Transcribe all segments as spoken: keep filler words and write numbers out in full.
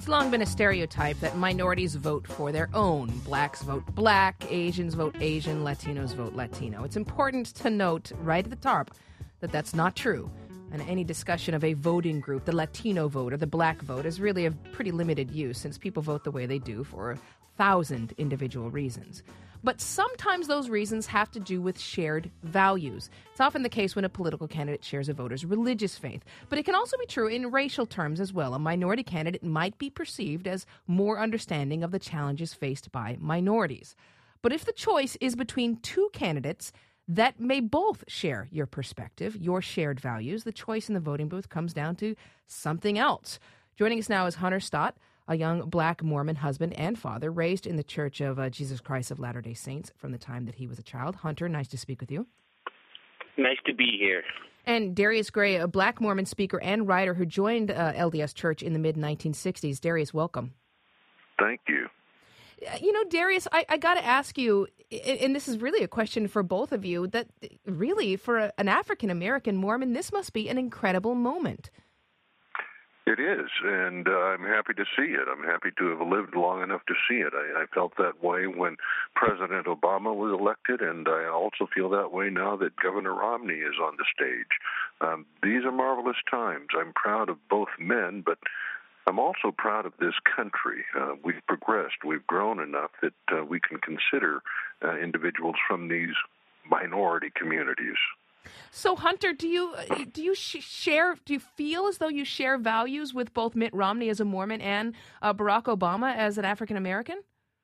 It's long been a stereotype that minorities vote for their own. Blacks vote black, Asians vote Asian, Latinos vote Latino. It's important to note right at the top that that's not true. And any discussion of a voting group, the Latino vote or the black vote, is really of pretty limited use since people vote the way they do for a thousand individual reasons. But sometimes those reasons have to do with shared values. It's often the case when a political candidate shares a voter's religious faith. But it can also be true in racial terms as well. A minority candidate might be perceived as more understanding of the challenges faced by minorities. But if the choice is between two candidates that may both share your perspective, your shared values, the choice in the voting booth comes down to something else. Joining us now is Hunter Stott, a young black Mormon husband and father raised in the Church of uh, Jesus Christ of Latter-day Saints from the time that he was a child. Hunter, nice to speak with you. Nice to be here. And Darius Gray, a black Mormon speaker and writer who joined uh, L D S Church in the mid nineteen sixties. Darius, welcome. Thank you. You know, Darius, I, I got to ask you, and this is really a question for both of you, that really for a, an African-American Mormon, this must be an incredible moment. It is, and uh, I'm happy to see it. I'm happy to have lived long enough to see it. I, I felt that way when President Obama was elected, and I also feel that way now that Governor Romney is on the stage. Um, these are marvelous times. I'm proud of both men, but I'm also proud of this country. Uh, we've progressed. We've grown enough that uh, we can consider uh, individuals from these minority communities. So, Hunter, do you do you sh- share? Do you feel as though you share values with both Mitt Romney as a Mormon and uh, Barack Obama as an African American?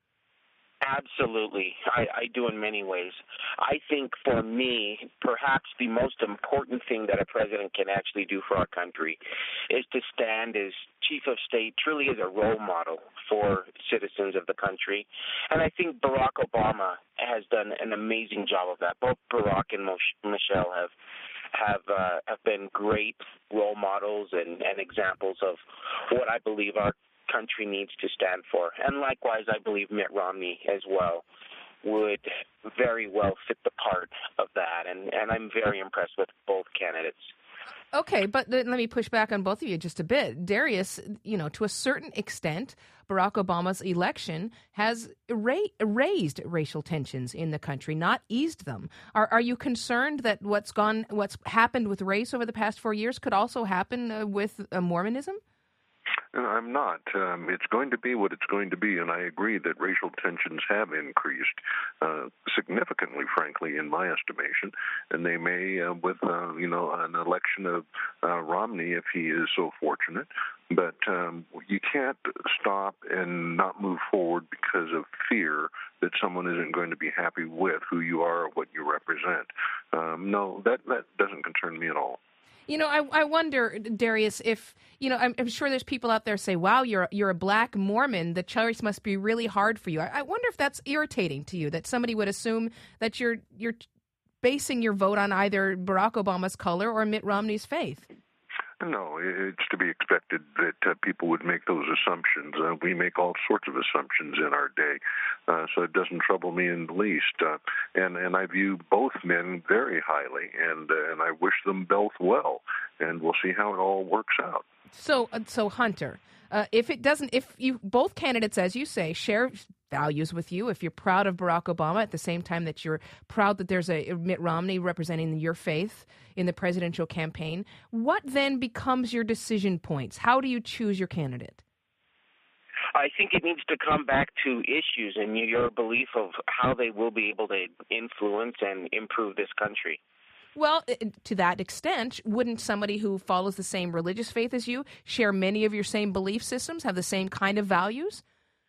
Absolutely. I, I do in many ways. I think for me, perhaps the most important thing that a president can actually do for our country is to stand as chief of state, truly as a role model for citizens of the country. And I think Barack Obama has done an amazing job of that. Both Barack and Michelle have have uh, have been great role models and, and examples of what I believe our country needs to stand for. And likewise, I believe Mitt Romney as well would very well fit the part of that. And, and I'm very impressed with both candidates. Okay, but th- let me push back on both of you just a bit. Darius, you know, to a certain extent, Barack Obama's election has era- raised racial tensions in the country, not eased them. Are, are you concerned that what's gone, what's happened with race over the past four years could also happen uh, with uh, Mormonism? I'm not. Um, it's going to be what it's going to be, and I agree that racial tensions have increased uh, significantly, frankly, in my estimation, and they may, uh, with, uh, you know, an election of uh, Romney, if he is so fortunate, but um, you can't stop and not move forward because of fear that someone isn't going to be happy with who you are or what you represent. Um, no, that, that doesn't concern me at all. You know, I, I wonder, Darius, if, you know, I'm, I'm sure there's people out there say, wow, you're you're a black Mormon. The choice must be really hard for you. I, I wonder if that's irritating to you, that somebody would assume that you're you're basing your vote on either Barack Obama's color or Mitt Romney's faith. No, it's to be expected that uh, people would make those assumptions. Uh, we make all sorts of assumptions in our day, uh, so it doesn't trouble me in the least. Uh, and and I view both men very highly, and uh, and I wish them both well. And we'll see how it all works out. So, uh, so Hunter, uh, if it doesn't, if you both candidates, as you say, share values with you, if you're proud of Barack Obama at the same time that you're proud that there's a Mitt Romney representing your faith in the presidential campaign, what then becomes your decision points? How do you choose your candidate? I think it needs to come back to issues and your belief of how they will be able to influence and improve this country. Well, to that extent, wouldn't somebody who follows the same religious faith as you share many of your same belief systems, have the same kind of values?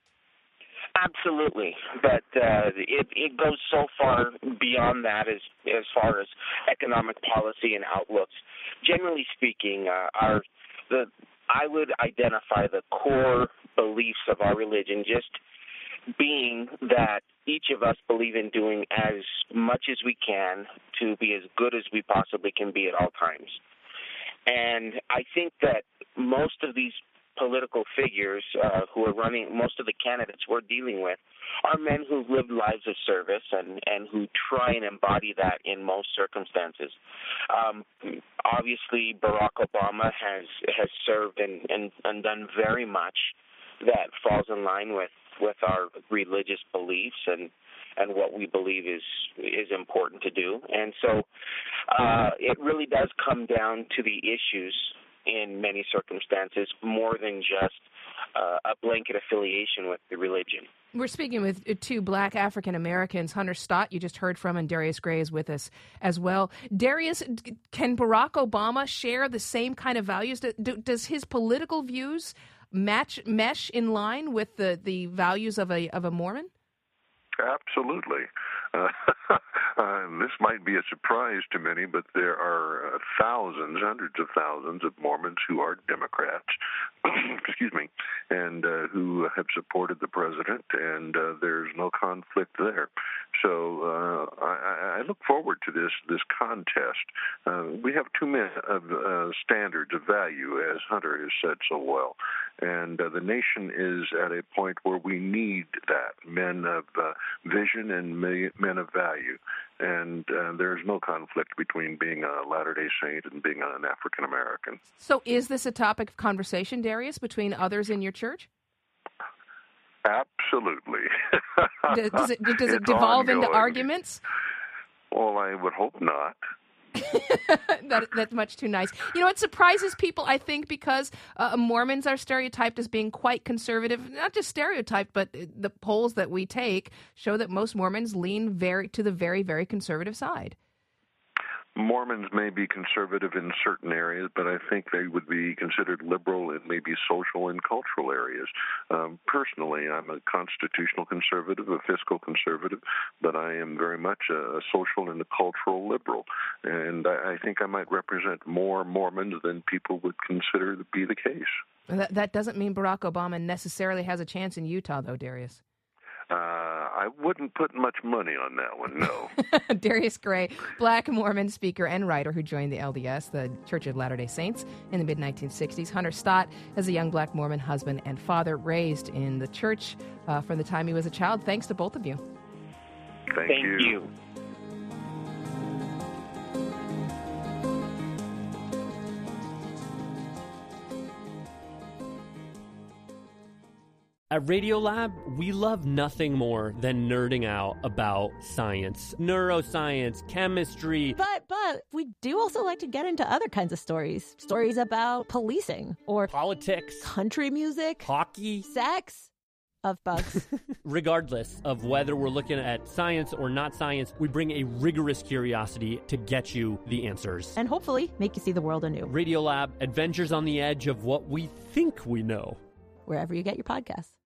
Absolutely, but uh, it, it goes so far beyond that as as far as economic policy and outlooks. Generally speaking, uh, our the I would identify the core beliefs of our religion just being that each of us believe in doing as much as we can to be as good as we possibly can be at all times. And I think that most of these political figures uh, who are running, most of the candidates we're dealing with, are men who've lived lives of service and, and who try and embody that in most circumstances. Um, obviously, Barack Obama has has served and, and, and done very much that falls in line with, with our religious beliefs and and what we believe is is important to do. And so uh, it really does come down to the issues in many circumstances more than just uh, a blanket affiliation with the religion. We're speaking with two black African Americans, Hunter Stott, you just heard from, and Darius Gray is with us as well. Darius, can Barack Obama share the same kind of values? Does his political views match mesh in line with the, the values of a of a Mormon? Absolutely. Uh, uh, this might be a surprise to many, but there are uh, thousands, hundreds of thousands of Mormons who are Democrats, excuse me, and uh, who have supported the president, and uh, there's no conflict there. So uh, I, I look forward to this this contest. Uh, we have too many of uh, standards of value, as Hunter has said so well, and uh, the nation is at a point where we need that, men of uh, vision and men of value. And uh, there's no conflict between being a Latter-day Saint and being an African American. So is this a topic of conversation, Darius, between others in your church? Absolutely. does, does it, does it devolve ongoing. into arguments? Well, I would hope not. that, that's much too nice. You know, it surprises people, I think, because uh, Mormons are stereotyped as being quite conservative. Not just stereotyped, but the polls that we take show that most Mormons lean very to the very, very conservative side. Mormons may be conservative in certain areas, but I think they would be considered liberal in maybe social and cultural areas. Um, personally, I'm a constitutional conservative, a fiscal conservative, but I am very much a, a social and a cultural liberal. And I, I think I might represent more Mormons than people would consider to be the case. That, that doesn't mean Barack Obama necessarily has a chance in Utah, though, Darius. Uh, I wouldn't put much money on that one, no. Darius Gray, black Mormon speaker and writer who joined the L D S, the Church of Latter-day Saints, in the mid nineteen sixties. Hunter Stott, as a young black Mormon husband and father, raised in the church uh, from the time he was a child. Thanks to both of you. Thank, Thank you. you. At Radiolab, we love nothing more than nerding out about science, neuroscience, chemistry. But, but, we do also like to get into other kinds of stories. Stories about policing or politics, country music, hockey, sex, of bugs. Regardless of whether we're looking at science or not science, we bring a rigorous curiosity to get you the answers. And hopefully make you see the world anew. Radiolab, adventures on the edge of what we think we know. Wherever you get your podcasts.